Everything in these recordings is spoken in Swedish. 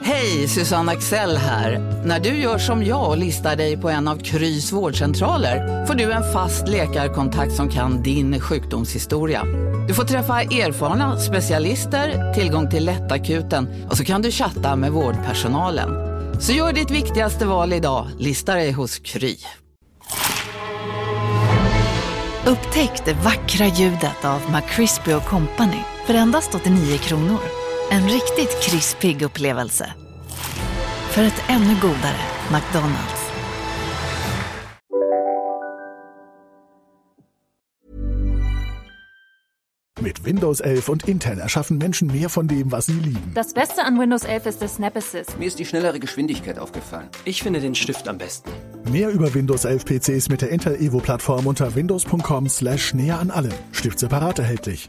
Hej, Susanne Axel här. När du gör som jag och listar dig på en av Krys vårdcentraler får du en fast läkarkontakt som kan din sjukdomshistoria. Du får träffa erfarna specialister, tillgång till lättakuten och så kan du chatta med vårdpersonalen. Så gör ditt viktigaste val idag, lista dig hos Kry. Upptäck det vackra ljudet av McCrispy & Company för endast 89 kronor. En riktigt krispig upplevelse. För ett ännu godare McDonald's. Mit Windows 11 und Intel erschaffen Menschen mehr von dem, was sie lieben. Das Beste an Windows 11 ist das Snap Assist. Mir ist die schnellere Geschwindigkeit aufgefallen. Ich finde den Stift am besten. Mehr über Windows 11 PCs mit der Intel Evo-Plattform unter windows.com/näher an allem. Stift separat erhältlich.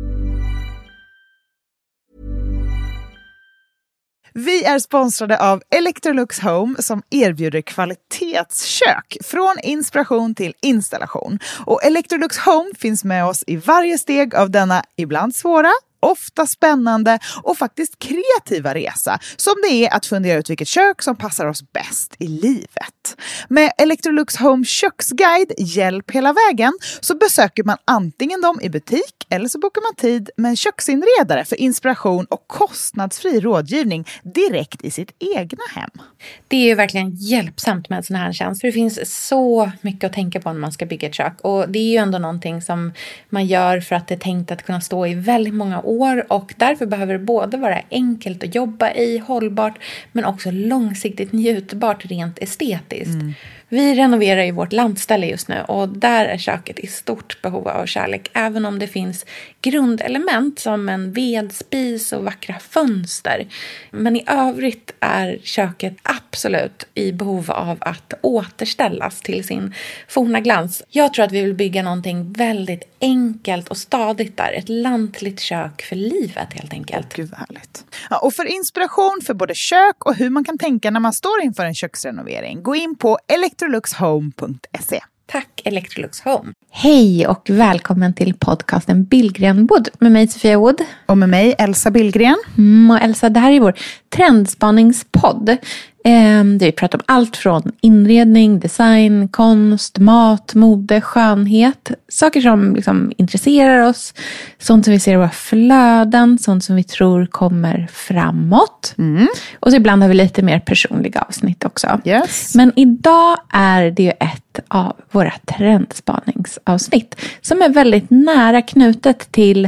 Vi är sponsrade av Electrolux Home som erbjuder kvalitetskök från inspiration till installation. Och Electrolux Home finns med oss i varje steg av denna ibland svåra, ofta spännande och faktiskt kreativa resa som det är att fundera ut vilket kök som passar oss bäst i livet. Med Electrolux Home köksguide hjälp hela vägen så besöker man antingen dem i butik eller så bokar man tid med en köksinredare för inspiration och kostnadsfri rådgivning direkt i sitt egna hem. Det är ju verkligen hjälpsamt med en sån här tjänst. För det finns så mycket att tänka på när man ska bygga ett kök. Och det är ju ändå någonting som man gör för att det är tänkt att kunna stå i väldigt många år. Och därför behöver det både vara enkelt att jobba i, hållbart, men också långsiktigt njutbart rent estetiskt. Vi renoverar ju vårt landställe just nu och där är köket i stort behov av kärlek. Även om det finns grundelement som en vedspis och vackra fönster. Men i övrigt är köket absolut i behov av att återställas till sin forna glans. Jag tror att vi vill bygga någonting väldigt enkelt och stadigt där. Ett lantligt kök för livet helt enkelt. Gud vad härligt. Ja, och för inspiration för både kök och hur man kan tänka när man står inför en köksrenovering, gå in på electroluxhome.se. Tack Electrolux Home. Hej och välkommen till podcasten Billgren Wood med mig Sofia Wood. Och med mig Elsa Billgren. Och Elsa, det här är vår trendspaningspodd. Där vi pratar om allt från inredning, design, konst, mat, mode, skönhet. Saker som liksom intresserar oss. Sånt som vi ser i våra flöden. Sånt som vi tror kommer framåt. Och så ibland har vi lite mer personliga avsnitt också. Yes. Men idag är det ju ett av våra trendspaningsavsnitt. Som är väldigt nära knutet till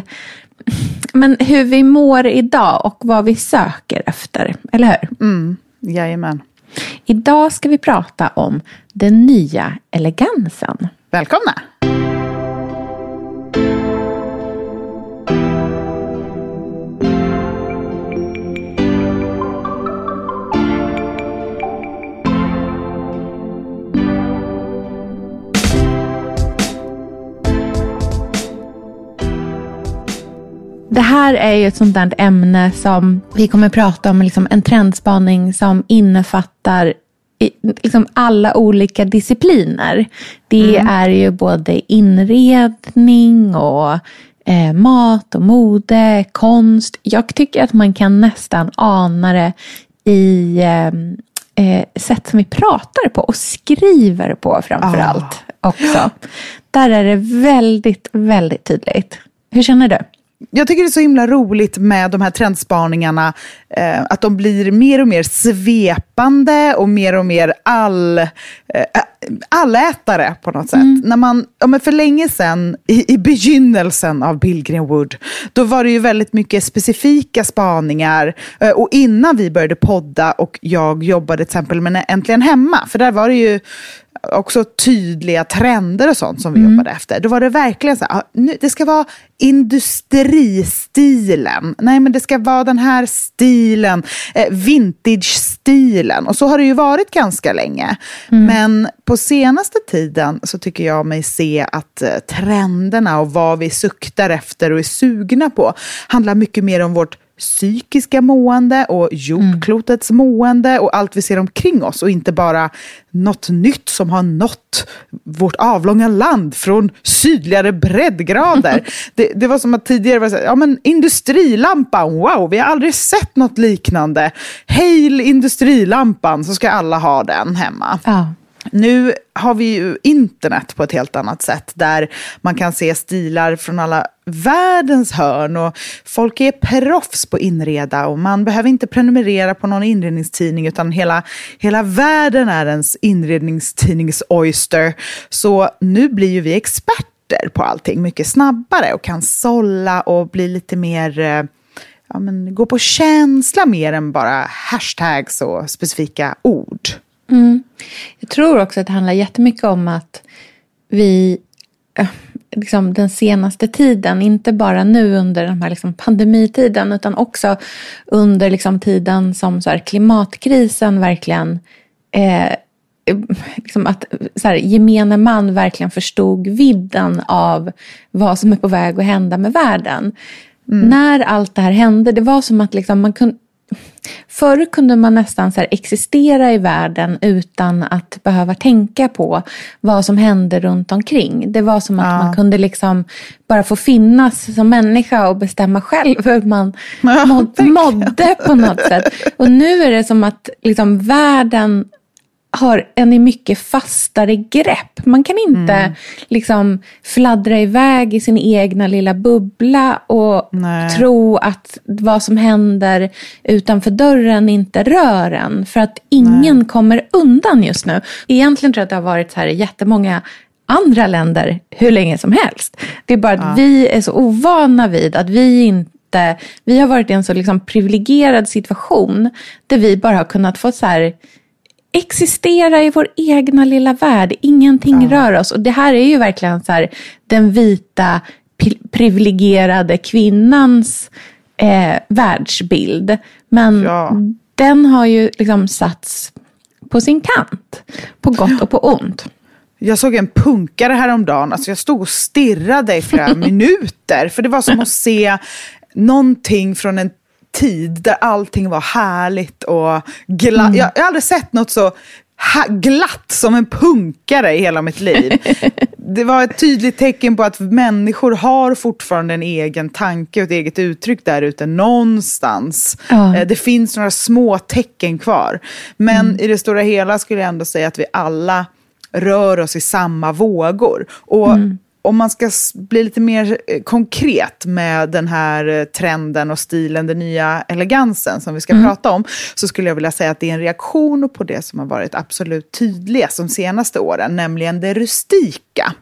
hur vi mår idag och vad vi söker efter. Eller hur? Jajamän. Idag ska vi prata om den nya elegansen. Välkomna! Det här är ju ett sånt där ämne som vi kommer prata om, liksom en trendspaning som innefattar liksom alla olika discipliner. Det är ju både inredning och mat och mode, konst. Jag tycker att man kan nästan ana det i sätt som vi pratar på och skriver på framförallt också. Där är det väldigt, väldigt tydligt. Hur känner du? Jag tycker det är så himla roligt med de här trendspaningarna, att de blir mer och mer svepande och mer allätare på något sätt. När man, men för länge sedan, i begynnelsen av Billgren Wood, då var det ju väldigt mycket specifika spaningar. Och innan vi började podda och jag jobbade till exempel med Äntligen Hemma, för där var det ju också tydliga trender och sånt som vi jobbade efter. Då var det verkligen så här, det ska vara industristilen. Nej, men det ska vara den här stilen, vintage-stilen. Och så har det ju varit ganska länge. Men på senaste tiden så tycker jag mig se att trenderna och vad vi suktar efter och är sugna på handlar mycket mer om vårt psykiska mående och jordklotets mående och allt vi ser omkring oss och inte bara något nytt som har nått vårt avlånga land från sydligare breddgrader. Det var som att tidigare var så här, ja men industrilampan, wow, vi har aldrig sett något liknande. Hail industrilampan, så ska alla ha den hemma. Ja. Nu har vi ju internet på ett helt annat sätt där man kan se stilar från alla världens hörn och folk är proffs på inreda och man behöver inte prenumerera på någon inredningstidning utan hela världen är ens inredningstidnings-oyster. Så nu blir ju vi experter på allting mycket snabbare och kan sålla och bli lite mer... gå på känsla mer än bara hashtags och specifika ord. Mm. Jag tror också att det handlar jättemycket om att vi liksom den senaste tiden, inte bara nu under den här liksom pandemitiden utan också under liksom tiden som så här klimatkrisen verkligen liksom att så här, gemene man verkligen förstod vidden av vad som är på väg att hända med världen. När allt det här hände, det var som att liksom förr kunde man nästan så här existera i världen utan att behöva tänka på vad som hände runt omkring. Det var som att man kunde liksom bara få finnas som människa och bestämma själv hur man mådde på något sätt. Och nu är det som att liksom världen har en mycket fastare grepp. Man kan inte liksom fladdra iväg i sin egna lilla bubbla och tro att vad som händer utanför dörren inte rör en. För att ingen kommer undan just nu. Egentligen tror jag att det har varit så här i jättemånga andra länder hur länge som helst. Det är bara att vi är så ovana vid att vi har varit i en så liksom privilegierad situation där vi bara har kunnat få så här existera i vår egna lilla värld. Ingenting rör oss. Och det här är ju verkligen så här den vita privilegierade kvinnans världsbild. Men den har ju liksom satts på sin kant. På gott och på ont. Jag såg en punkare häromdagen. Alltså jag stod och stirrade i flera minuter. För det var som att se någonting från en tid där allting var härligt och glatt. Jag har aldrig sett något så glatt som en punkare i hela mitt liv. Det var ett tydligt tecken på att människor har fortfarande en egen tanke och ett eget uttryck där ute någonstans. Det finns några små tecken kvar. Men i det stora hela skulle jag ändå säga att vi alla rör oss i samma vågor. Och om man ska bli lite mer konkret med den här trenden och stilen, den nya elegansen som vi ska prata om, så skulle jag vilja säga att det är en reaktion på det som har varit absolut tydligast de senaste åren, nämligen det rustika.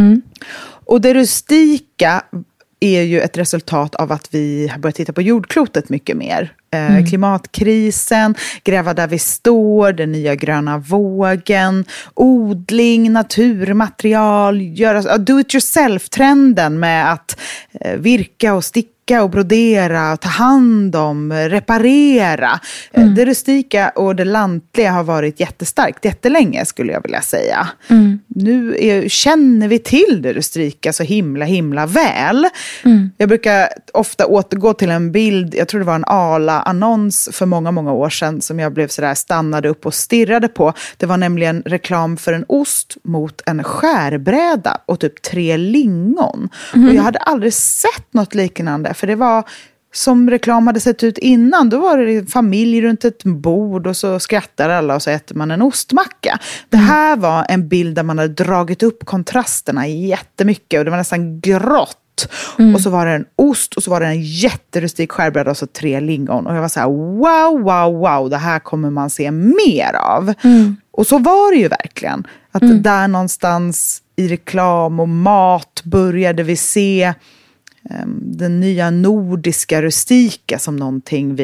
Och det rustika är ju ett resultat av att vi har börjat titta på jordklotet mycket mer. Klimatkrisen, gräva där vi står, den nya gröna vågen, odling, naturmaterial, do-it-yourself-trenden med att virka och sticka och brodera och ta hand om, reparera. Det rustika och det lantliga har varit jättestarkt jättelänge skulle jag vilja säga. Nu känner vi till det rustika så himla väl. Jag brukar ofta återgå till en bild, jag tror det var en Arla-annons för många år sedan som jag blev sådär stannade upp och stirrade på. Det var nämligen reklam för en ost mot en skärbräda och typ 3 lingon. Och jag hade aldrig sett något liknande. För det var som reklam hade sett ut innan. Då var det en familj runt ett bord och så skrattar alla och så äter man en ostmacka. Det här var en bild där man hade dragit upp kontrasterna jättemycket. Och det var nästan grått. Och så var det en ost och så var det en jätterustik skärbräda och så 3 lingon. Och jag var så här, wow, det här kommer man se mer av. Och så var det ju verkligen. Att där någonstans i reklam och mat började vi se den nya nordiska rustika som någonting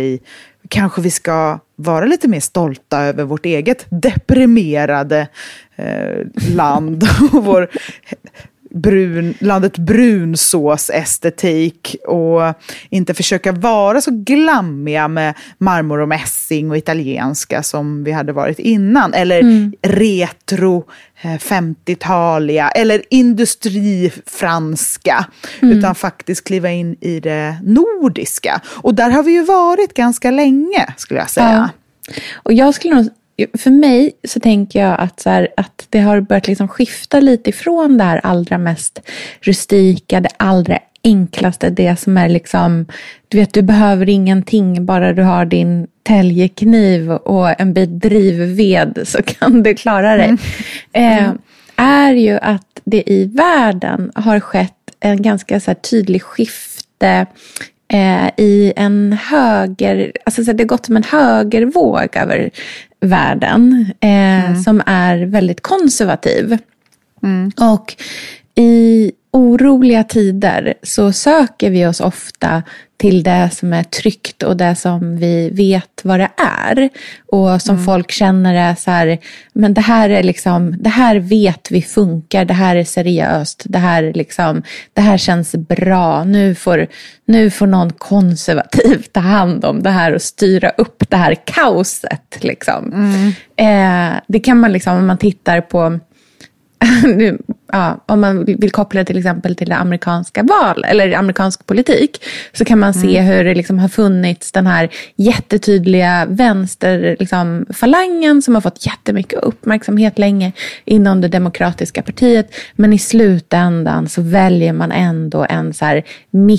vi ska vara lite mer stolta över vårt eget deprimerade land och landet brunsås-estetik och inte försöka vara så glammiga med marmor och mässing och italienska som vi hade varit innan. Eller retro 50-taliga eller industrifranska. Utan faktiskt kliva in i det nordiska. Och där har vi ju varit ganska länge, skulle jag säga. Ja. Och jag skulle nog, för mig så tänker jag att det har börjat liksom skifta lite ifrån det här allra mest rustika, det allra enklaste, det som är liksom, du vet, du behöver ingenting, bara du har din täljekniv och en bit drivved så kan du klara dig. Är ju att det i världen har skett en ganska så här tydlig skifte i en höger, alltså så det har gått som en högervåg över världen som är väldigt konservativ. Och i oroliga tider så söker vi oss ofta till det som är tryggt och det som vi vet vad det är. Och som folk känner är så här, men det här är liksom, det här vet vi funkar, det här är seriöst, det här känns bra. Nu får någon konservativ ta hand om det här och styra upp det här kaoset liksom. Det kan man liksom, om man tittar på om man vill koppla till exempel till det amerikanska val eller amerikansk politik, så kan man se hur det liksom har funnits den här jättetydliga vänster liksom, falangen som har fått jättemycket uppmärksamhet länge inom det demokratiska partiet, men i slutändan så väljer man ändå en så här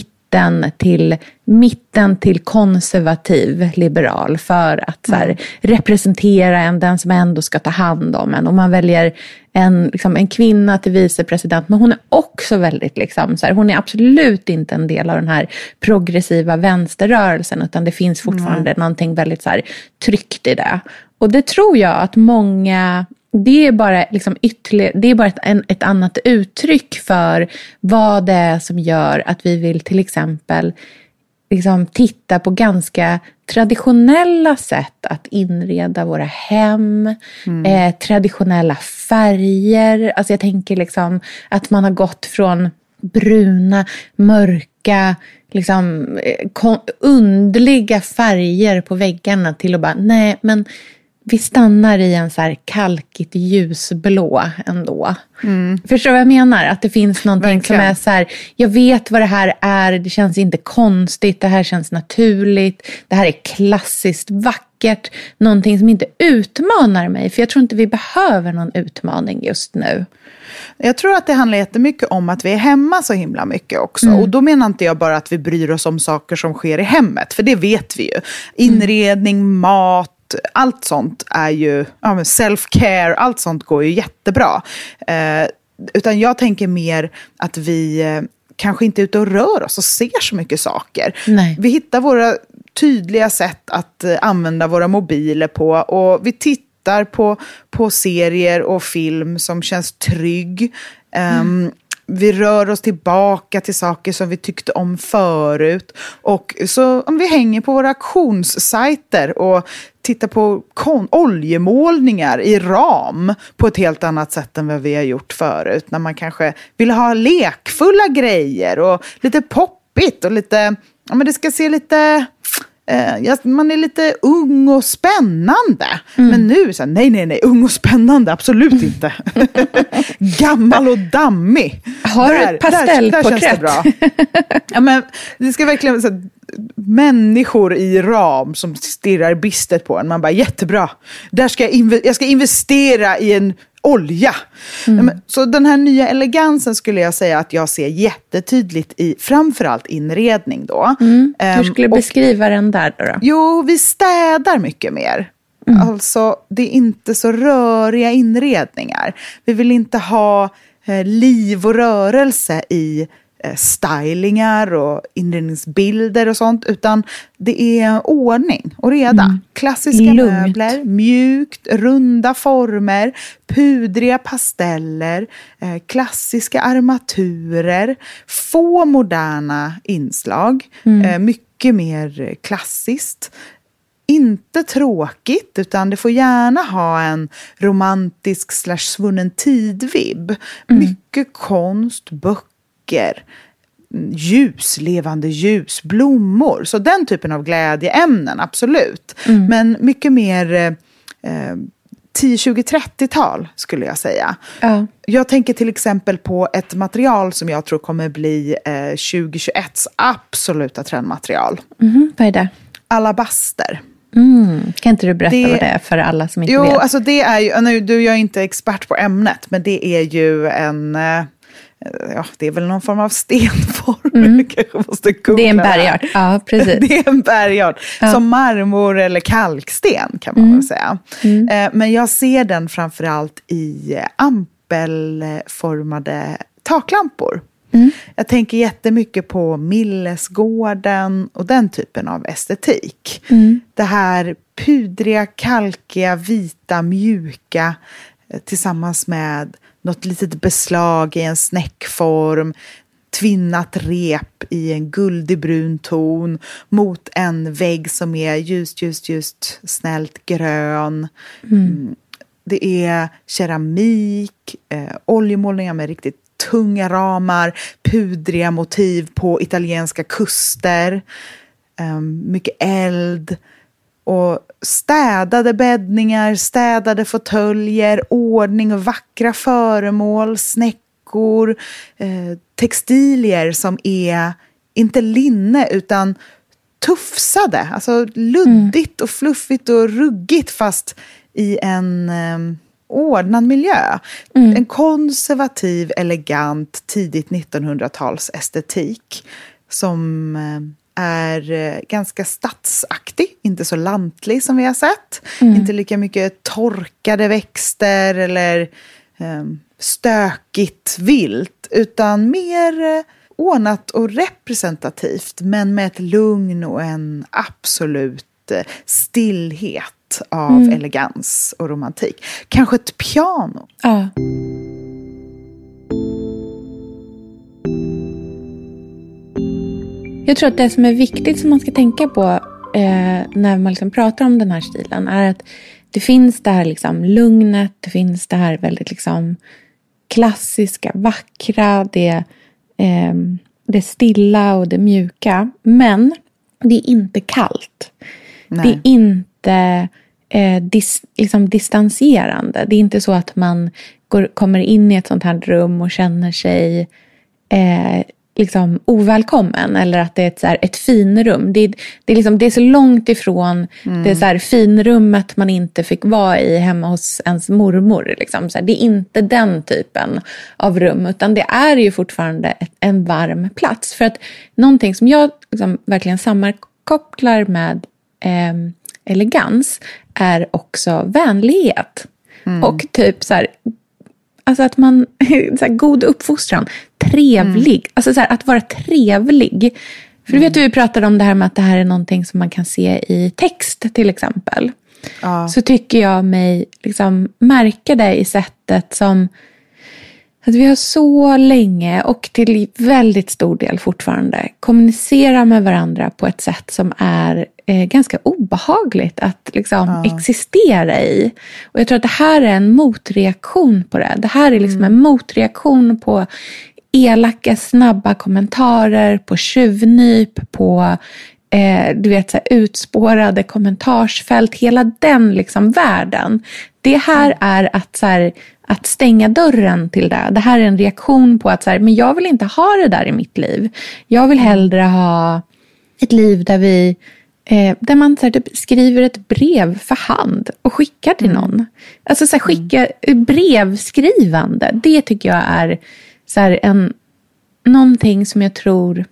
mitten till konservativ liberal för att så här, representera den som ändå ska ta hand om en. Och man väljer en kvinna till vicepresident, men hon är också väldigt liksom, så här, hon är absolut inte en del av den här progressiva vänsterrörelsen, utan det finns fortfarande någonting väldigt så här, tryggt i det. Och det tror jag att många, det är bara liksom det är bara ett annat uttryck för vad det är som gör att vi vill till exempel liksom titta på ganska traditionella sätt att inreda våra hem, traditionella färger. Alltså jag tänker liksom att man har gått från bruna, mörka, liksom underliga färger på väggarna till att bara, nej men vi stannar i en så här kalkigt ljusblå ändå. Förstår du vad jag menar? Att det finns någonting som är så här, jag vet vad det här är, det känns inte konstigt, det här känns naturligt, det här är klassiskt vackert, någonting som inte utmanar mig, för jag tror inte vi behöver någon utmaning just nu. Jag tror att det handlar jättemycket om att vi är hemma så himla mycket också. Och då menar inte jag bara att vi bryr oss om saker som sker i hemmet, för det vet vi ju. Inredning, mat, allt sånt är ju self-care, allt sånt går ju jättebra. Utan jag tänker mer att vi kanske inte är ute och rör oss och ser så mycket saker. Nej. Vi hittar våra tydliga sätt att använda våra mobiler på, och vi tittar på serier och film som känns trygg. Vi rör oss tillbaka till saker som vi tyckte om förut. Och så om vi hänger på våra auktionssajter och tittar på oljemålningar i ram på ett helt annat sätt än vad vi har gjort förut. När man kanske vill ha lekfulla grejer och lite poppigt och lite, ja men det ska se lite, man är lite ung och spännande. Men nu så nej, ung och spännande, absolut inte. Gammal och dammig. Har du ett pastellporträtt? Där känns det bra. Ja, men det ska verkligen så, människor i ram som stirrar bistet på en. Man bara, jättebra. Där ska jag ska investera i en olja. Så den här nya elegansen skulle jag säga att jag ser jättetydligt i framförallt inredning då. Hur skulle du beskriva den där då? Jo, vi städar mycket mer. Alltså, det är inte så röriga inredningar. Vi vill inte ha liv och rörelse i stylingar och inredningsbilder och sånt, utan det är ordning och reda. Klassiska möbler, mjukt, runda former, pudriga pasteller, klassiska armaturer, få moderna inslag, mycket mer klassiskt. inte tråkigt, utan det får gärna ha en romantisk / svunnen tid-vibb. Mycket konst, böcker, ljus, levande ljus, blommor. Så den typen av glädjeämnen, absolut. Men mycket mer 10, 20, 30-tal skulle jag säga. Ja. Jag tänker till exempel på ett material som jag tror kommer bli 2021s absoluta trendmaterial. Vad är det? Alabaster. Kan inte du berätta vad det är för alla som inte vet? Jo, alltså det är ju, jag är inte expert på ämnet, men det är ju en... Ja, det är väl någon form av stenform. Kanske måste googla. Det är en bergart. Ja, precis. Det är en bergart. Som marmor eller kalksten kan man väl säga. Men jag ser den framförallt i ampelformade taklampor. Jag tänker jättemycket på Millesgården och den typen av estetik. Det här pudriga, kalkiga, vita, mjuka tillsammans med något litet beslag i en snäckform, tvinnat rep i en guldig brun ton mot en vägg som är just snällt grön. Det är keramik, oljemålningar med riktigt tunga ramar, pudriga motiv på italienska kuster, mycket eld och städade bäddningar, städade fåtöljer, ordning och vackra föremål, snäckor, textilier som är inte linne utan tufsade, alltså luddigt och fluffigt och ruggigt fast i en ordnad miljö. En konservativ, elegant, tidigt 1900-tals estetik som är ganska stadsaktig, inte så lantlig som vi har sett. Inte lika mycket torkade växter eller stökigt vilt, utan mer ordnat och representativt, men med ett lugn och en absolut stillhet av elegans och romantik. Kanske ett piano. Ja. Jag tror att det som är viktigt som man ska tänka på när man liksom pratar om den här stilen är att det finns det här liksom lugnet, det finns det här väldigt liksom klassiska, vackra, det stilla och det mjuka. Men det är inte kallt. Nej. Det är inte liksom distanserande. Det är inte så att man kommer in i ett sånt här rum och känner sig liksom ovälkommen, eller att det är ett finrum. Det är så långt ifrån det så här finrummet man inte fick vara i hemma hos ens mormor. Liksom. Så här, det är inte den typen av rum, utan det är ju fortfarande en varm plats. För att någonting som jag liksom verkligen sammankopplar med elegans är också vänlighet. Och typ så här, alltså att man, så här, god uppfostran, trevlig, alltså så här, att vara trevlig. För du vet, vi pratade om det här med att det här är någonting som man kan se i text till exempel. Så tycker jag mig liksom märka det i sättet som att vi har så länge och till väldigt stor del fortfarande kommunicerar med varandra på ett sätt som är ganska obehagligt att liksom existera i. Och jag tror att det här är en motreaktion på det. Det här är liksom en motreaktion på elaka, snabba kommentarer, på tjuvnyp, på du vet, så här, utspårade kommentarsfält, hela den liksom världen. Det här är att så här, att stänga dörren till det. Det här är en reaktion på att så här, men jag vill inte ha det där i mitt liv. Jag vill hellre ha ett liv där man så här, typ skriver ett brev för hand och skickar till någon. Alltså så här, skicka brevskrivande. Det tycker jag är så här, någonting som jag tror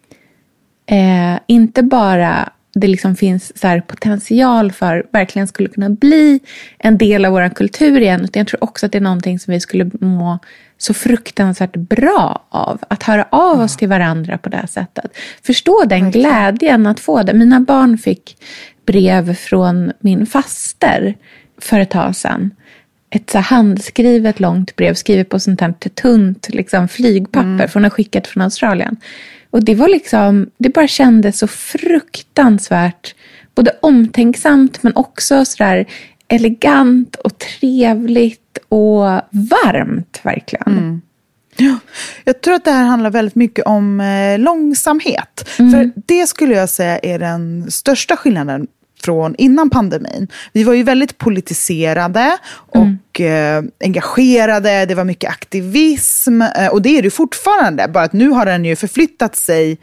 inte bara det liksom finns så här potential för verkligen skulle kunna bli en del av vår kultur igen, utan jag tror också att det är någonting som vi skulle må så fruktansvärt bra av, att höra av oss till varandra på det här sättet. Förstå den glädjen att få det. Mina barn fick brev från min faster för ett tag sedan. Ett så handskrivet långt brev skrivet på sånt här tunt liksom flygpapper från skickat från Australien. Och det var liksom, det bara kändes så fruktansvärt både omtänksamt men också sådär elegant och trevligt och varmt verkligen. Ja, jag tror att det här handlar väldigt mycket om långsamhet. För det skulle jag säga är den största skillnaden från innan pandemin. Vi var ju väldigt politiserade och engagerade. Det var mycket aktivism. Och det är det fortfarande. Bara att nu har den ju förflyttat sig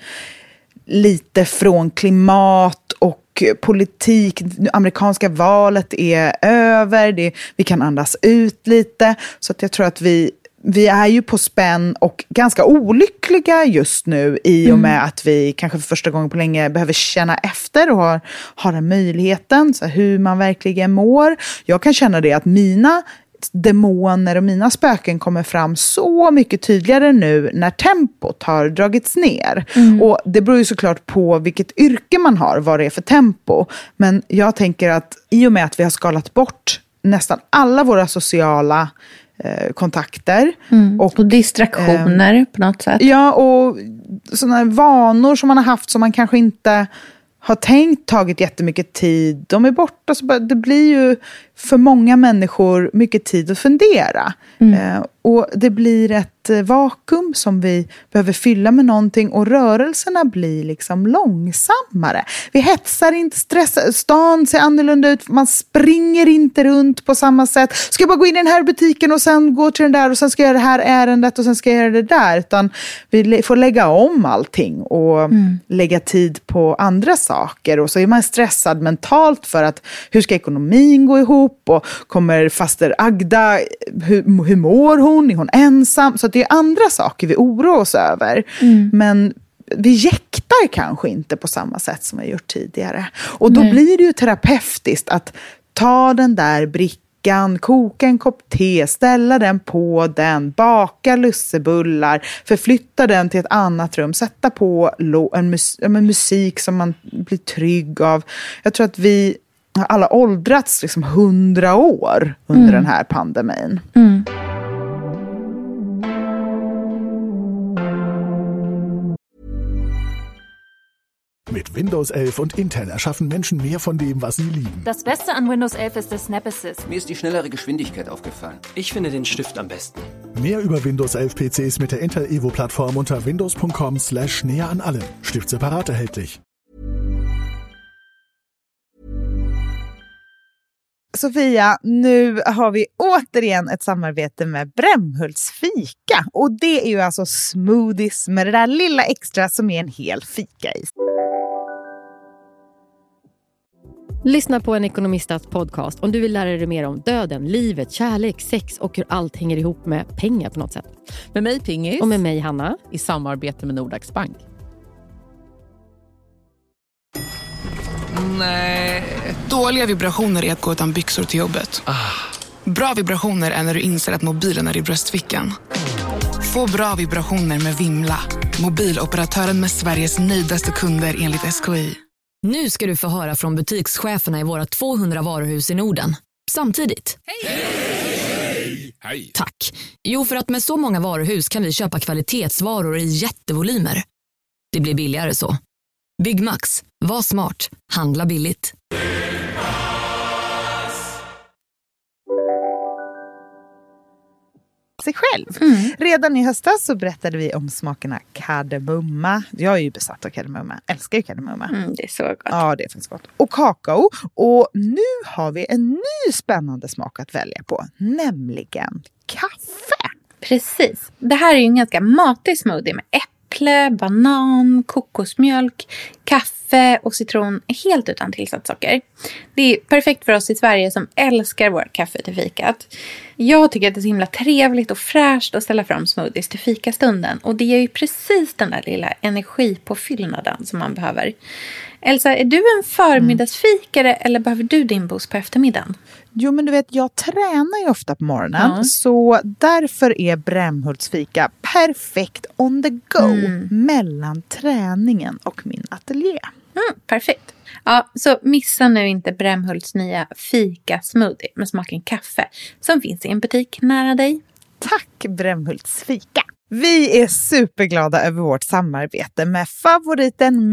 lite från klimat och politik. Amerikanska valet är över. Vi kan andas ut lite. Så att jag tror att vi är ju på spänn och ganska olyckliga just nu i och med att vi kanske för första gången på länge behöver känna efter och har den möjligheten, så hur man verkligen mår. Jag kan känna det att mina demoner och mina spöken kommer fram så mycket tydligare nu när tempot har dragits ner. Och det beror ju såklart på vilket yrke man har, vad det är för tempo. Men jag tänker att i och med att vi har skalat bort nästan alla våra sociala kontakter. Och distraktioner på något sätt. Ja, och sådana vanor som man har haft som man kanske inte har tagit jättemycket tid. De är borta, så det blir ju för många människor mycket tid att fundera. Och det blir ett vakuum som vi behöver fylla med någonting, och rörelserna blir liksom långsammare. Vi hetsar inte, stressar, stan ser annorlunda ut, man springer inte runt på samma sätt. Ska jag bara gå in i den här butiken och sen gå till den där och sen ska jag göra det här ärendet och sen ska jag göra det där, utan vi får lägga om allting och lägga tid på andra saker, och så är man stressad mentalt för att hur ska ekonomin gå ihop, och kommer faster Agda, hur mår hon? Är hon ensam? Så att det är andra saker vi oroar oss över. Men vi jäktar kanske inte på samma sätt som vi har gjort tidigare. Och då blir det ju terapeutiskt att ta den där brickan, koka en kopp te, ställa den på den, baka lussebullar, förflytta den till ett annat rum, sätta på en musik som man blir trygg av. Jag tror att vi har alla åldrats liksom 100 år under den här pandemin. Mit Windows 11 und Intel erschaffen Menschen mehr von dem, was sie lieben. Das Beste an Windows 11 ist der Snap Assist. Mir ist die schnellere Geschwindigkeit aufgefallen. Ich finde den Stift am besten. Mehr über Windows 11 PCs mit der Intel Evo-Plattform unter windows.com/näher an allem. Stift separat erhältlich. Sofia, nu har vi återigen ett samarbete med Brämhults fika. Och det är ju alltså smoothies med det där lilla extra som är en hel fika i. Lyssna på en ekonomistas podcast om du vill lära dig mer om döden, livet, kärlek, sex och hur allt hänger ihop med pengar på något sätt. Med mig Pingis. Och med mig Hanna. I samarbete med Nordax Bank. Nej. Dåliga vibrationer är att gå utan byxor till jobbet. Bra vibrationer är när du inser att mobilen är i bröstfickan. Få bra vibrationer med Vimla. Mobiloperatören med Sveriges nöjdaste kunder enligt SKI. Nu ska du få höra från butikscheferna i våra 200 varuhus i Norden. Samtidigt. Hej! Tack. Jo, för att med så många varuhus kan vi köpa kvalitetsvaror i jättevolymer. Det blir billigare så. Byggmax. Var smart. Handla billigt. Sig själv. Redan i höstas så berättade vi om smakerna kardemumma. Jag är ju besatt av kardemumma. Älskar ju kardemumma. Det är så gott. Ja, det finns gott. Och kakao. Och nu har vi en ny spännande smak att välja på. Nämligen kaffe. Precis. Det här är ju en ganska matig smoothie med äpple, banan, kokosmjölk, kaffe och citron helt utan tillsatssocker. Det är perfekt för oss i Sverige som älskar vårt kaffe till fikat. Jag tycker att det är så himla trevligt och fräscht att ställa fram smoothies till fikastunden. Och det är ju precis den där lilla energipåfyllnaden som man behöver. Elsa, är du en förmiddagsfikare eller behöver du din boost på eftermiddagen? Jo, men du vet, jag tränar ju ofta på morgonen. Så därför är Brämhults fika perfekt on the go mellan träningen och min ateljé. Perfekt. Ja, så missa nu inte Brämhults nya fika-smoothie med smaken kaffe som finns i en butik nära dig. Tack Brämhults fika! Vi är superglada över vårt samarbete med favoriten Mutti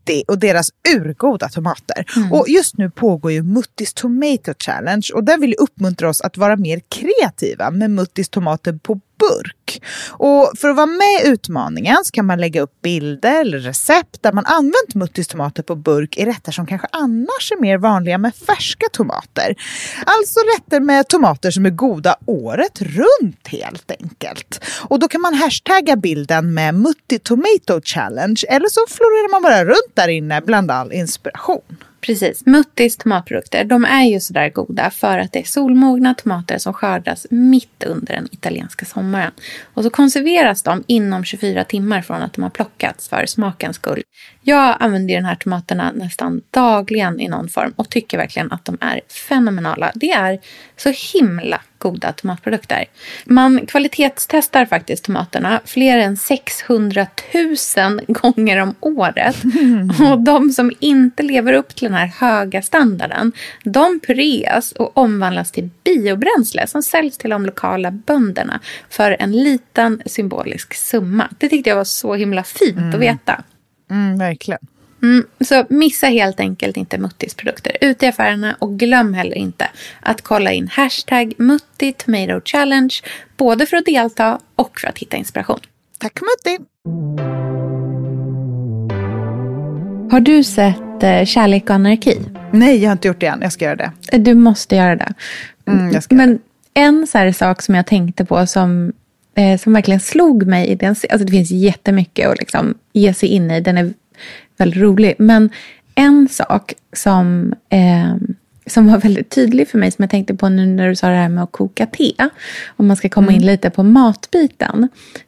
Mutti och deras urgoda tomater. Och just nu pågår ju Muttis Tomato Challenge och den vill uppmuntra oss att vara mer kreativa med Muttis tomater på burk. Och för att vara med i utmaningen så kan man lägga upp bilder eller recept där man använt Muttis tomater på burk i rätter som kanske annars är mer vanliga med färska tomater. Alltså rätter med tomater som är goda året runt helt enkelt. Och då kan man hashtagga bilden med Mutti Tomato Challenge eller så florerar man bara runt där inne bland all inspiration. Precis. Muttis tomatprodukter, de är ju sådär goda för att det är solmogna tomater som skördas mitt under den italienska sommaren. Och så konserveras de inom 24 timmar från att de har plockats för smakens skull. Jag använder de här tomaterna nästan dagligen i någon form och tycker verkligen att de är fenomenala. Det är så himla goda tomatprodukter. Man kvalitetstestar faktiskt tomaterna fler än 600 000 gånger om året. Och de som inte lever upp till den här höga standarden, de pureas och omvandlas till biobränsle som säljs till de lokala bönderna för en liten symbolisk summa. Det tyckte jag var så himla fint att veta. Verkligen. Så missa helt enkelt inte Muttis produkter ute i affärerna och glöm heller inte att kolla in hashtag Mutti Tomato Challenge både för att delta och för att hitta inspiration. Tack Mutti! Har du sett Kärlek och anarki? Nej, jag har inte gjort det än. Jag ska göra det. Du måste göra det. Jag ska. Men en så här sak som jag tänkte på som verkligen slog mig i den, alltså det finns jättemycket att liksom ge sig in i, den är väldigt rolig, men en sak som var väldigt tydlig för mig som jag tänkte på nu när du sa det här med att koka te, om man ska komma in lite på matbiten,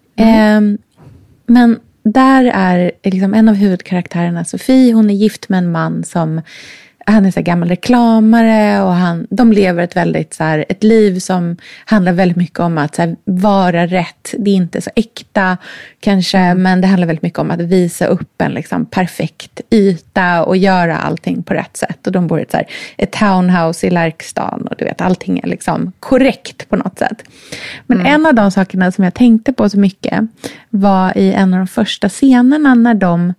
men där är liksom en av huvudkaraktärerna, Sofie, hon är gift med en man som han är så gammal reklamare och de lever ett väldigt så här, ett liv som handlar väldigt mycket om att så här, vara rätt. Det är inte så äkta kanske, men det handlar väldigt mycket om att visa upp en liksom perfekt yta och göra allting på rätt sätt. Och de bor i ett townhouse i Lärkstan och du vet, allting är liksom korrekt på något sätt. Men en av de sakerna som jag tänkte på så mycket var i en av de första scenerna när de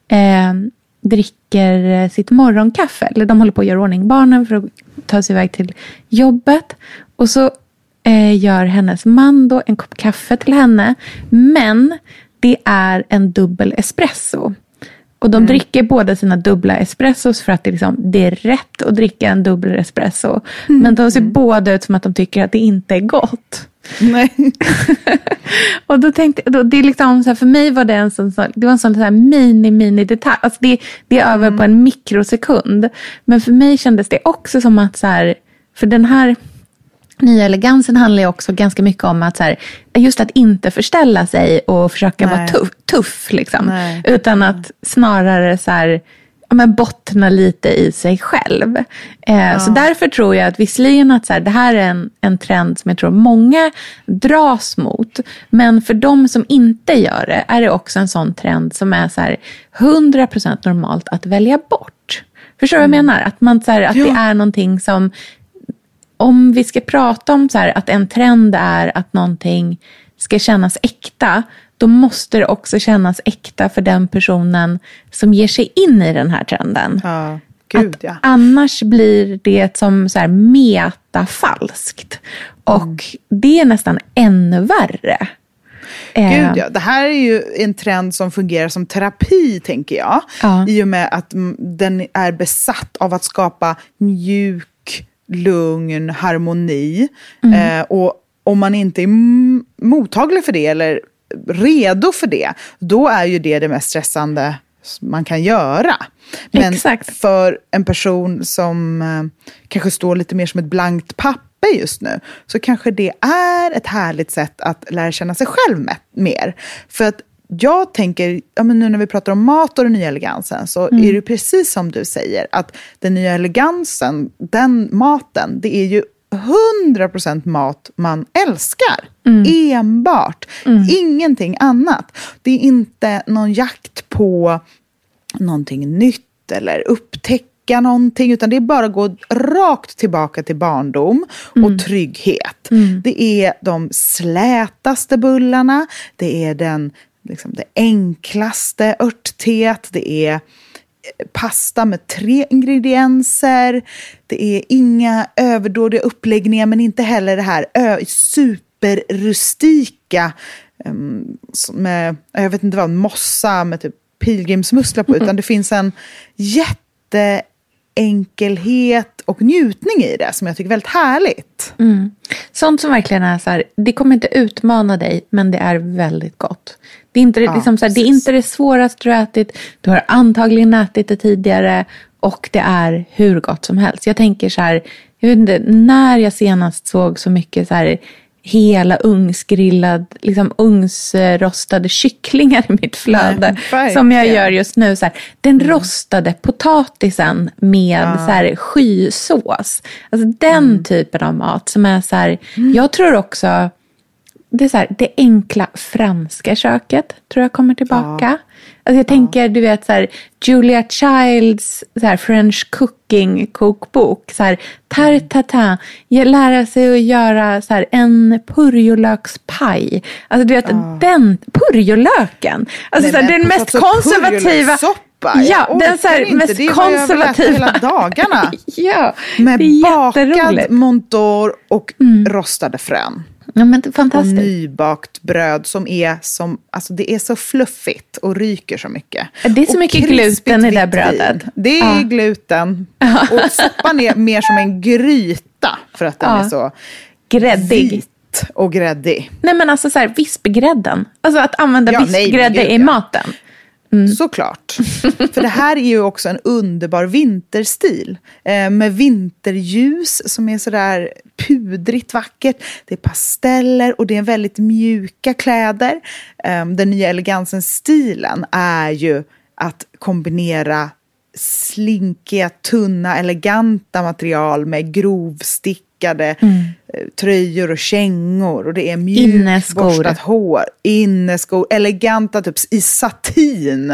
dricker sitt morgonkaffe. Eller de håller på att göra ordning barnen för att ta sig iväg till jobbet. Och så gör hennes man då en kopp kaffe till henne. Men det är en dubbel espresso. Och de dricker båda sina dubbla espressos för att det är rätt att dricka en dubbel espresso. Men de ser båda ut som att de tycker att det inte är gott. Nej. Och då tänkte jag, det är liksom så här, för mig var det en sån här mini detalj. Alltså det är över på en mikrosekund. Men för mig kändes det också som att så här, för den här nya elegansen handlar ju också ganska mycket om att så här, just att inte förställa sig och försöka vara tuff liksom. Utan att snarare så här, bottna lite i sig själv. Så därför tror jag att visserligen att så här, det här är en trend som jag tror många dras mot. Men för de som inte gör det är det också en sån trend som är så här 100% normalt att välja bort. Förstår du vad jag menar? Att, man, så här, att det är någonting som, om vi ska prata om så här, att en trend är att någonting ska kännas äkta, då måste det också kännas äkta för den personen som ger sig in i den här trenden. Ja, gud, ja. Annars blir det som så här metafalskt. Och det är nästan ännu värre. Gud, ja. Det här är ju en trend som fungerar som terapi, tänker jag. I och med att den är besatt av att skapa mjuk, lugn, harmoni. Och om man inte är mottaglig för det eller redo för det, då är ju det mest stressande man kan göra. Men för en person som kanske står lite mer som ett blankt papper just nu, så kanske det är ett härligt sätt att lära känna sig själv mer. För att jag tänker, nu när vi pratar om mat och den nya elegansen, så är det precis som du säger, att den nya elegansen, den maten, det är ju 100% mat man älskar. Enbart. Ingenting annat. Det är inte någon jakt på någonting nytt eller upptäcka någonting, utan det är bara att gå rakt tillbaka till barndom och trygghet. Det är de slätaste bullarna, det är det enklaste örtteet, det är pasta med 3 ingredienser. Det är inga överdådiga uppläggningar, men inte heller det här superrustika med, jag vet inte vad, mossa med typ pilgrimsmussla på, utan det finns en jätteenkelhet och njutning i det som jag tycker är väldigt härligt. Sånt som verkligen är så här, det kommer inte utmana dig, men det är väldigt gott. Det är inte, liksom så här, det är inte det svåraste du har ätit. Du har antagligen ätit det tidigare och det är hur gott som helst. Jag tänker så här, jag vet inte, när jag senast såg så mycket så här hela ugnsgrillad, liksom ugnsrostade kycklingar i mitt flöde. Som jag gör just nu. Så här, den rostade potatisen med så här, skysås. Alltså den typen av mat som är så här, jag tror också, det är så här, det enkla franska köket tror jag kommer tillbaka. Alltså jag tänker, du vet så här, Julia Childs så här, French cooking kokbok, så här, tartatin, lära sig att göra så här, en purjolökspaj. Alltså du vet, den purjolöken. Alltså så här, den mest konservativa. Ja, den så här, mest konservativa hela dagarna. Ja, med bakad montor och rostade frön. Ja, men fantastiskt. Och nybakt bröd som är som, alltså det är så fluffigt och ryker så mycket. Det är så och mycket gluten i det brödet. Det är gluten. Och soppan är mer som en gryta för att den är så gräddig. Vit och gräddig. Nej, men alltså så här, vispgrädden. Alltså att använda vispgrädde i maten. Såklart. För det här är ju också en underbar vinterstil. Med vinterljus som är sådär pudrigt vackert. Det är pasteller och det är väldigt mjuka kläder. Den nya elegansen-stilen är ju att kombinera slinkiga, tunna, eleganta material med grovstickade tröjor och kängor, och det är mjukt borstat hår, inneskor, eleganta typ i satin.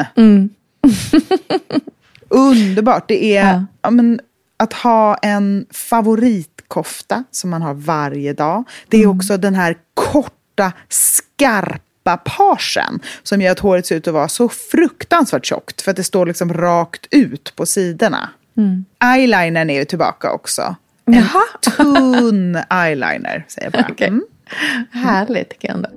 Underbart. Det är att ha en favoritkofta som man har varje dag. Det är också den här korta, skarpa pagen som gör att håret ser ut att vara så fruktansvärt tjockt för att det står liksom rakt ut på sidorna. Eyelinern är ju tillbaka också. En tunn eyeliner, säger jag bara. Okay. Härligt tycker jag ändå.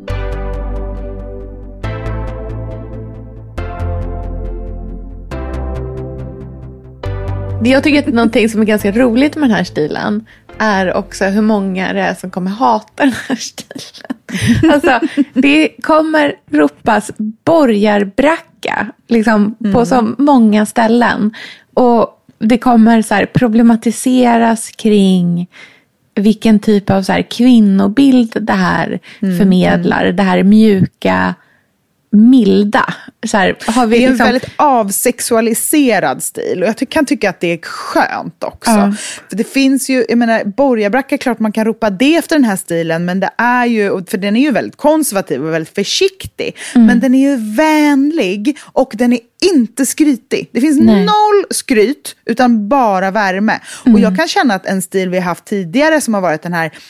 Jag tycker att någonting som är ganska roligt med den här stilen är också hur många det är som kommer hata den här stilen. Alltså, det kommer ropas borgarbracka liksom, på så många ställen. Och det kommer så här problematiseras kring vilken typ av så här kvinnobild det här förmedlar. Det här mjuka, milda. Så här, har vi det är liksom... en väldigt avsexualiserad stil. Och jag kan tycka att det är skönt också. För det finns ju, jag menar, borgarbracka, klart man kan ropa det efter den här stilen. Men det är ju, för den är ju väldigt konservativ och väldigt försiktig. Men den är ju vänlig och den är inte skrytig. Det finns noll skryt utan bara värme. Och jag kan känna att en stil vi har haft tidigare som har varit den här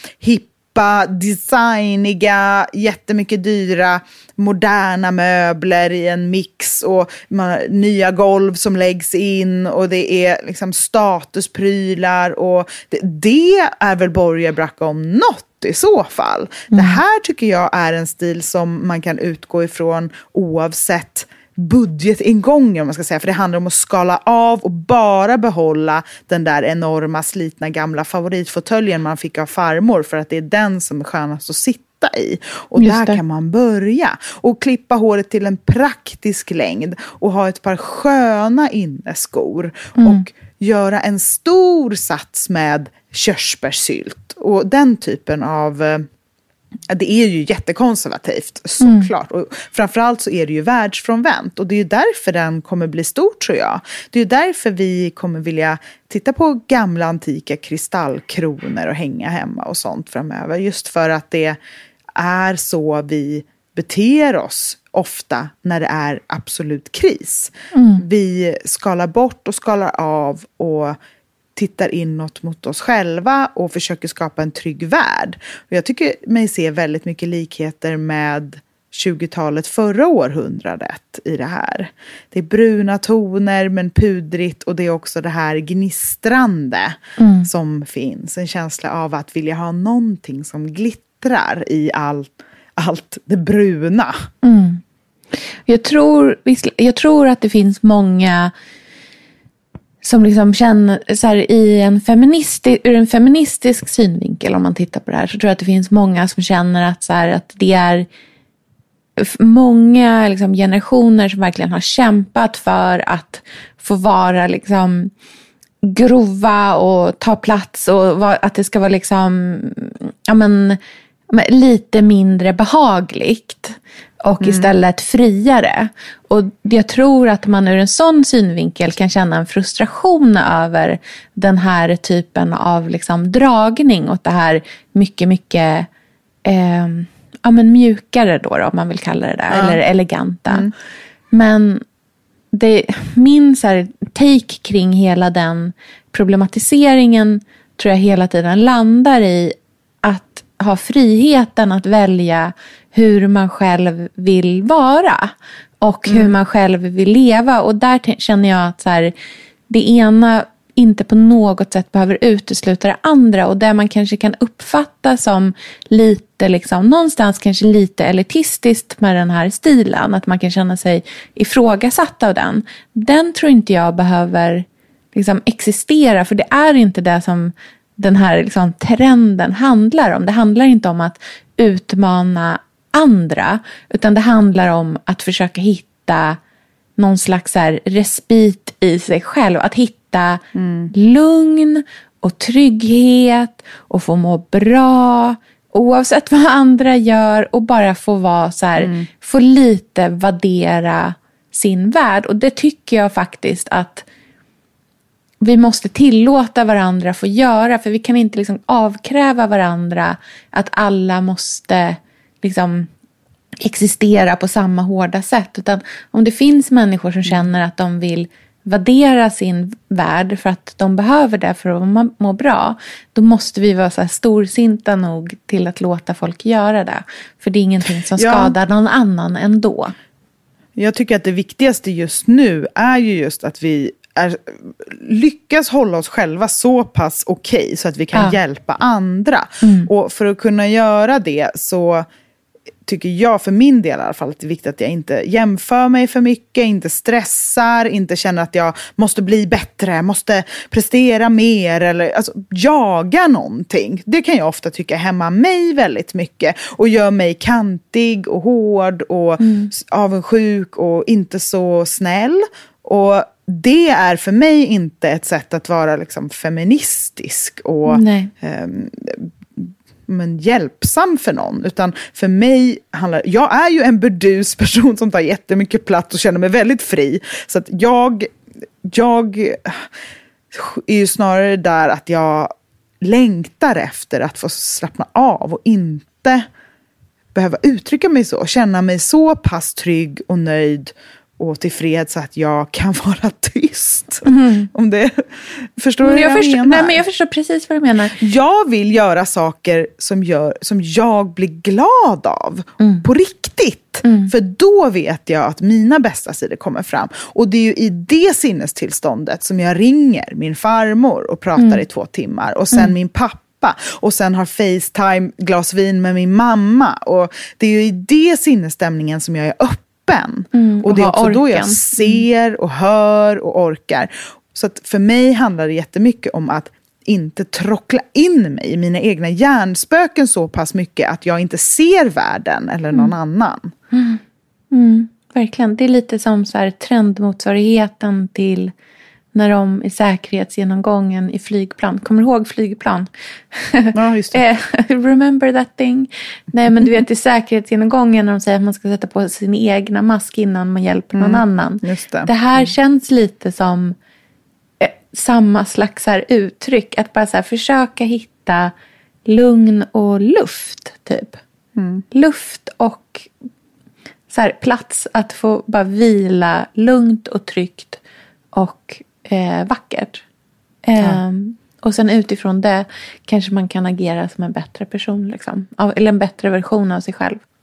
designiga, jättemycket dyra, moderna möbler i en mix och nya golv som läggs in och det är liksom statusprylar och det är väl borgarbracka om något i så fall. Det här tycker jag är en stil som man kan utgå ifrån oavsett budgetingången, om man ska säga, för det handlar om att skala av och bara behålla den där enorma slitna gamla favoritfåtöljen man fick av farmor, för att det är den som är skönast att sitta i. Och där kan man börja och klippa håret till en praktisk längd och ha ett par sköna inneskor och göra en stor sats med körsbärssylt och den typen av. Det är ju jättekonservativt, såklart. Och framförallt så är det ju världsfrånvänt. Och det är ju därför den kommer bli stor, tror jag. Det är ju därför vi kommer vilja titta på gamla antika kristallkronor och hänga hemma och sånt framöver. Just för att det är så vi beter oss ofta när det är absolut kris. Vi skalar bort och skalar av och tittar inåt mot oss själva och försöker skapa en trygg värld. Och jag tycker mig se väldigt mycket likheter med 20-talet, förra århundradet i det här. Det är bruna toner men pudrigt, och det är också det här gnistrande som finns. En känsla av att vilja ha någonting som glittrar i allt det bruna. Jag tror att det finns många som liksom känner så här, ur en feministisk synvinkel, om man tittar på det här, så tror jag att det finns många som känner att, så här, att det är många liksom generationer som verkligen har kämpat för att få vara liksom grova och ta plats, och att det ska vara liksom lite mindre behagligt och istället friare. Och jag tror att man ur en sån synvinkel kan känna en frustration över den här typen av liksom dragning åt det här mycket, mycket mjukare då, om man vill kalla det där, eller eleganta. Men min så här, take kring hela den problematiseringen tror jag hela tiden landar i att ha friheten att välja hur man själv vill vara och hur man själv vill leva. Och där känner jag att så här, det ena inte på något sätt behöver utesluta det andra, och där man kanske kan uppfatta som lite liksom, någonstans kanske lite elitistiskt med den här stilen, att man kan känna sig ifrågasatt av den tror inte jag behöver liksom existera, för det är inte det som den här liksom trenden handlar om. Det handlar inte om att utmana andra, utan det handlar om att försöka hitta någon slags här respit i sig själv, att hitta lugn och trygghet och få må bra oavsett vad andra gör, och bara få vara så här, få lite värdera sin värld. Och det tycker jag faktiskt att vi måste tillåta varandra få göra, för vi kan inte liksom avkräva varandra att alla måste liksom existera på samma hårda sätt, utan om det finns människor som känner att de vill värdera sin värld för att de behöver det för att må bra, då måste vi vara så här storsinta nog till att låta folk göra det, för det är ingenting som skadar någon annan ändå. Jag tycker att det viktigaste just nu är ju just att vi lyckas hålla oss själva så pass okej så att vi kan hjälpa andra. Och för att kunna göra det så tycker jag för min del i alla fall att det är viktigt att jag inte jämför mig för mycket, inte stressar, inte känner att jag måste bli bättre, måste prestera mer eller alltså, jaga någonting. Det kan jag ofta tycka hämmar mig väldigt mycket och gör mig kantig och hård och avundsjuk och inte så snäll. Och det är för mig inte ett sätt att vara liksom feministisk och men hjälpsam för någon, utan för mig handlar, jag är ju en burdus person som tar jättemycket plats och känner mig väldigt fri, så att jag är ju snarare där att jag längtar efter att få slappna av och inte behöva uttrycka mig så och känna mig så pass trygg och nöjd och tillfreds så att jag kan vara tyst. Om det, förstår du vad jag menar? Nej, men jag förstår precis vad du menar. Jag vill göra saker som jag blir glad av. På riktigt. För då vet jag att mina bästa sidor kommer fram. Och det är ju i det sinnestillståndet som jag ringer min farmor och pratar i 2 timmar. Och sen min pappa. Och sen har FaceTime glas vin med min mamma. Och det är ju i det sinnesstämningen som jag är öppen. Och det är också då jag ser och hör och orkar. Så att för mig handlar det jättemycket om att inte trockla in mig i mina egna hjärnspöken så pass mycket att jag inte ser världen eller någon annan. Verkligen, det är lite som så här trendmotsvarigheten till när de i säkerhetsgenomgången i flygplan. Kommer du ihåg flygplan? Ja, just det. Remember that thing? Nej, men du vet i säkerhetsgenomgången när de säger att man ska sätta på sin egna mask innan man hjälper någon annan. Just det. Det här känns lite som samma slags här uttryck. Att bara så här försöka hitta lugn och luft, typ. Luft och så här, plats att få bara vila lugnt och tryggt och vackert. Och sen utifrån det kanske man kan agera som en bättre person liksom. Eller en bättre version av sig själv.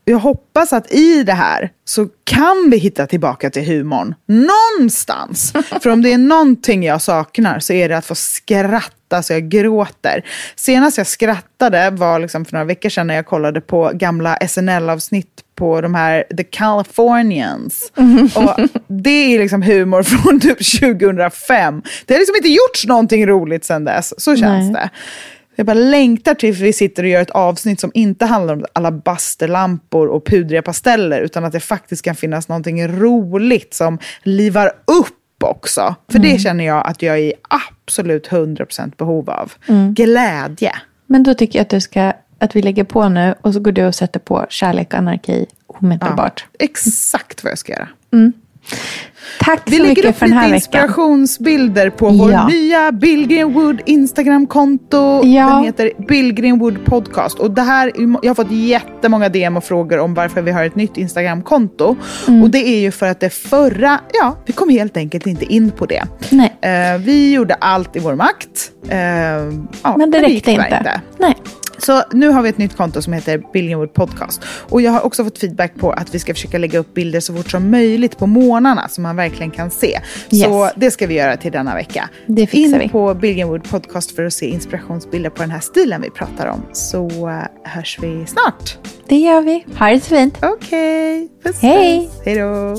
jag hoppas att i det här så kan vi hitta tillbaka till humorn någonstans. För om det är någonting jag saknar så är det att få skratta så jag gråter. Senast jag skrattade var liksom för några veckor sedan när jag kollade på gamla SNL-avsnitt på de här The Californians. Och det är liksom humor från typ 2005. Det har liksom inte gjorts någonting roligt sedan dess. Så känns det. Jag bara längtar till vi sitter och gör ett avsnitt som inte handlar om alla basterlampor och pudriga pasteller, utan att det faktiskt kan finnas någonting roligt som livar upp också. För det känner jag att jag är i absolut 100% behov av. Glädje. Men då tycker jag att vi lägger på nu och så går du och sätter på Kärlek och anarki omedelbart. Ja, exakt vad jag ska göra. Tack så mycket för den här veckan. Vi lägger upp lite inspirationsbilder på vår nya Bill Greenwood Instagram-konto. Den heter Bill Greenwood Podcast. Och det här, jag har fått jättemånga DM och frågor om varför vi har ett nytt Instagram-konto. Och det är ju för att det förra, vi kom helt enkelt inte in på det. Nej. Vi gjorde allt i vår makt. Men det räckte inte. Nej. Så nu har vi ett nytt konto som heter Bill Greenwood Podcast. Och jag har också fått feedback på att vi ska försöka lägga upp bilder så fort som möjligt på månaderna som man verkligen kan se. Så det ska vi göra till denna vecka. Det fixar vi. In på Bill Greenwood Podcast för att se inspirationsbilder på den här stilen vi pratar om. Så hörs vi snart. Det gör vi. Ha det så fint. Okej. Puss. Hej. Hej då.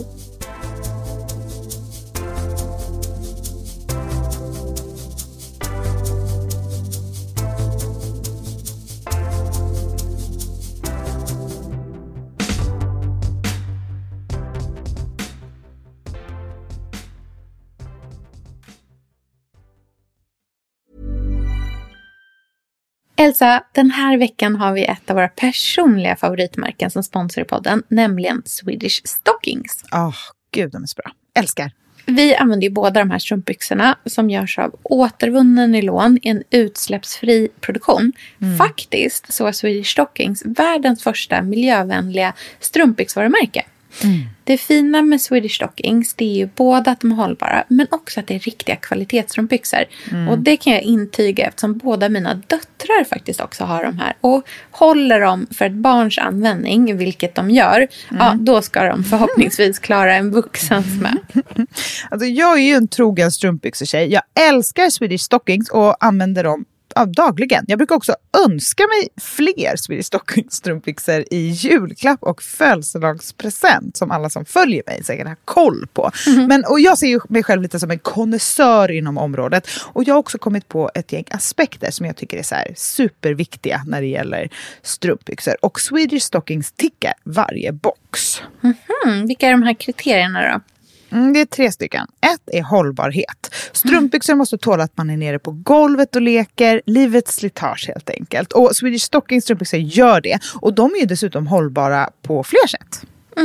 Elsa, den här veckan har vi ett av våra personliga favoritmärken som sponsor i podden, nämligen Swedish Stockings. Gud, de är så bra. Älskar. Vi använder ju båda de här strumpbyxorna som görs av återvunnen nylon i en utsläppsfri produktion. Faktiskt så är Swedish Stockings världens första miljövänliga strumpbyxvarumärke. Det fina med Swedish Stockings, det är ju både att de är hållbara men också att det är riktiga kvalitetsstrumpbyxor. Och det kan jag intyga eftersom båda mina döttrar faktiskt också har de här. Och håller de för ett barns användning, vilket de gör, då ska de förhoppningsvis klara en vuxens med. Alltså jag är ju en trogen strumpbyxor-tjej. Jag älskar Swedish Stockings och använder dem dagligen. Jag brukar också önska mig fler Swedish Stockings strumpbyxor i julklapp och födelsedagspresent som alla som följer mig säkert har koll på. Och jag ser ju mig själv lite som en konnässör inom området och jag har också kommit på ett gäng aspekter som jag tycker är så här superviktiga när det gäller strumpbyxor och Swedish Stockings tickar varje box. Vilka är de här kriterierna då? Det är 3 stycken. 1 är hållbarhet. Strumpbyxor måste tåla att man är nere på golvet och leker. Livets slitage helt enkelt. Och Swedish Stockings strumpbyxor gör det. Och de är ju dessutom hållbara på fler sätt.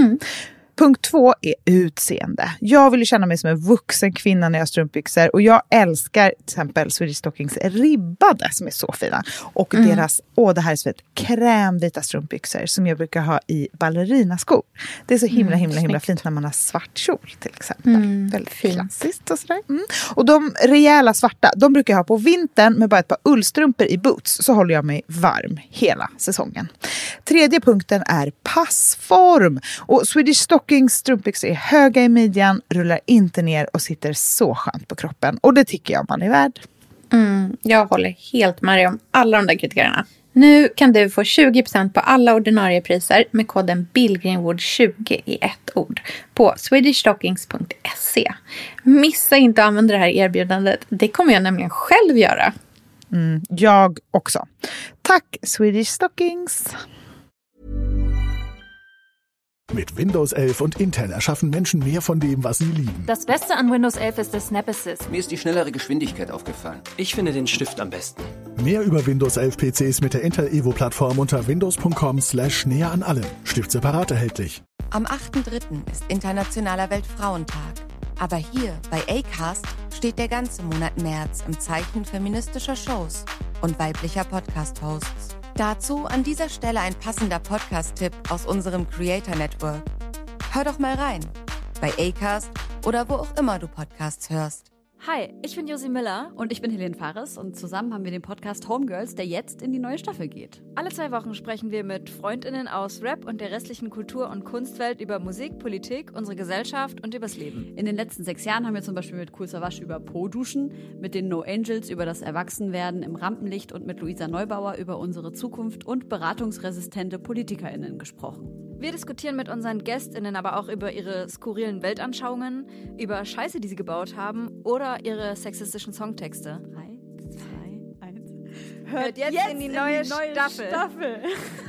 Punkt 2 är utseende. Jag vill ju känna mig som en vuxen kvinna när jag har strumpbyxor. Och jag älskar till exempel Swedish Stockings ribbade som är så fina. Och deras, det här är så krämvita strumpbyxor som jag brukar ha i ballerinaskor. Det är så himla fint när man har svart kjol till exempel. Väldigt klassiskt och sådär. Och de rejäla svarta, de brukar jag ha på vintern med bara ett par ullstrumpor i boots. Så håller jag mig varm hela säsongen. 3:e punkten är passform. Och Swedish Stockings strumpbyxor är höga i midjan, rullar inte ner och sitter så skönt på kroppen. Och det tycker jag man är värd. Jag håller helt med dig om alla de där kriterierna. Nu kan du få 20% på alla ordinarie priser med koden BillGreenwood20 i ett ord på swedishstockings.se. Missa inte att använda det här erbjudandet. Det kommer jag nämligen själv göra. Jag också. Tack Swedish Stockings! Mit Windows 11 und Intel erschaffen Menschen mehr von dem, was sie lieben. Das Beste an Windows 11 ist der Snap Assist. Mir ist die schnellere Geschwindigkeit aufgefallen. Ich finde den Stift am besten. Mehr über Windows 11 PCs mit der Intel Evo-Plattform unter windows.com/näher an allem. Stift separat erhältlich. Am 8.3. ist Internationaler Weltfrauentag. Aber hier bei Acast steht der ganze Monat März im Zeichen feministischer Shows und weiblicher Podcast-Hosts. Dazu an dieser Stelle ein passender Podcast-Tipp aus unserem Creator Network. Hör doch mal rein. Bei Acast oder wo auch immer du Podcasts hörst. Hi, ich bin Josi Miller. Und ich bin Helene Fares. Und zusammen haben wir den Podcast Homegirls, der jetzt in die neue Staffel geht. Alle 2 Wochen sprechen wir mit FreundInnen aus Rap und der restlichen Kultur- und Kunstwelt über Musik, Politik, unsere Gesellschaft und übers Leben. In den letzten 6 Jahren haben wir zum Beispiel mit Kool Savas über Po-Duschen, mit den No Angels über das Erwachsenwerden im Rampenlicht und mit Luisa Neubauer über unsere Zukunft und beratungsresistente PolitikerInnen gesprochen. Wir diskutieren mit unseren GästInnen aber auch über ihre skurrilen Weltanschauungen, über Scheiße, die sie gebaut haben oder ihre sexistischen Songtexte. 3, 2, 1. Hört jetzt in die neue Staffel.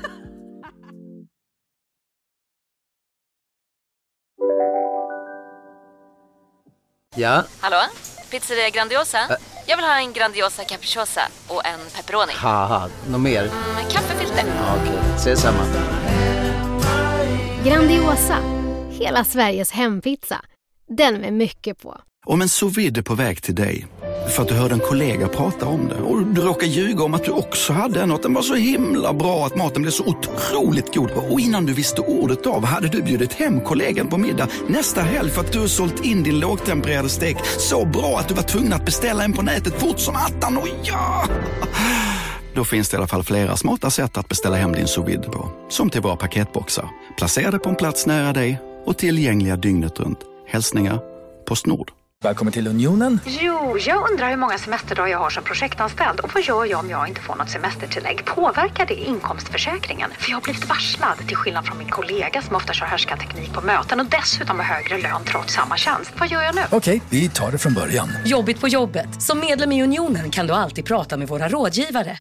Ja? Hallå? Pizzeria Grandiosa? Jag vill ha en Grandiosa capriciosa och en pepperoni. Haha, något mer? Kaffefilter. Ja, okej, ses samma. Grandiosa, hela Sveriges hempizza. Den med mycket på. Om en sous vide är på väg till dig för att du hörde en kollega prata om det och du råkar ljuga om att du också hade en och att den var så himla bra att maten blev så otroligt god. Och innan du visste ordet av hade du bjudit hem kollegan på middag nästa helg för att du har sålt in din lågtempererade stek så bra att du var tvungen att beställa en på nätet fort som attan. Och ja! Då finns det i alla fall flera smarta sätt att beställa hem din sous vide på. Som till våra paketboxar. Placerade på en plats nära dig och tillgängliga dygnet runt. Hälsningar Postnord. Välkommen till Unionen. Jo, jag undrar hur många semesterdagar jag har som projektanställd. Och vad gör jag om jag inte får något semestertillägg? Påverkar det inkomstförsäkringen? För jag har blivit varslad, till skillnad från min kollega som ofta kör härskarteknik på möten och dessutom har högre lön trots samma tjänst. Vad gör jag nu? Okej, vi tar det från början. Jobbigt på jobbet. Som medlem i Unionen kan du alltid prata med våra rådgivare.